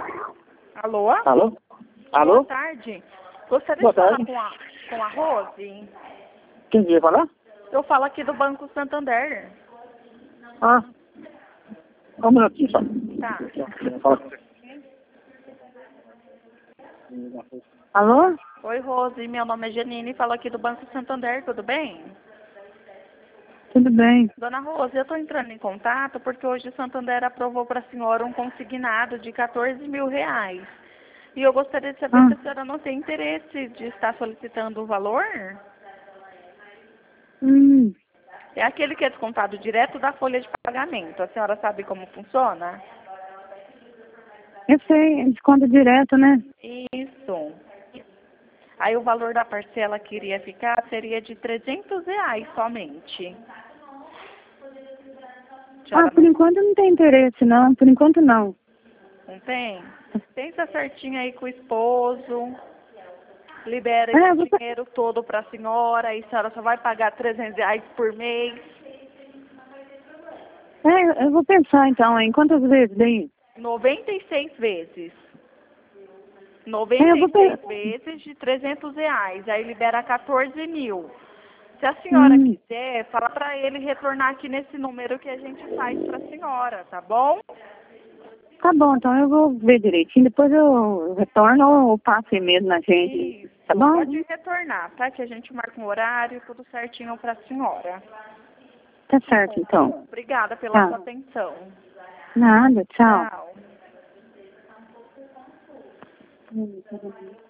Alô? Alô? Alô? Boa tarde. Gostaria Boa de falar tarde. com a Rose? Quem queria falar? Eu falo aqui do Banco Santander. Ah, só um minutinho só. Tá. Fala. Alô? Oi, Rose. Meu nome é Janine. Falo aqui do Banco Santander. Tudo bem? Tudo bem. Dona Rose, eu estou entrando em contato porque hoje o Santander aprovou para a senhora um consignado de 14 mil reais. E eu gostaria de saber se a senhora não tem interesse de estar solicitando o valor. Hum, É aquele que é descontado direto da folha de pagamento. A senhora sabe como funciona? eu sei, desconto direto, né? Isso. Aí o valor da parcela que iria ficar seria de 300 reais somente. A Ah, senhora por enquanto não tem interesse, não. Por enquanto não. não tem? Pensa certinho aí com o esposo. Libera É, esse dinheiro todo para a senhora. E a senhora só vai pagar 300 reais por mês. eu vou pensar então, em quantas vezes daí? 96 vezes. Eu vou 96 vezes de 300 reais. Aí libera 14 mil. Se a senhora Hum, quiser, fala para ele retornar aqui nesse número que a gente faz para a senhora, tá bom? tá bom, então eu vou ver direitinho. Depois eu retorno ou passo aí mesmo na gente. Isso. Tá bom? Pode retornar, tá? Que a gente marca um horário, tudo certinho para a senhora. Tá certo, então. Obrigada pela sua Tá. atenção. Nada, tchau. Tchau.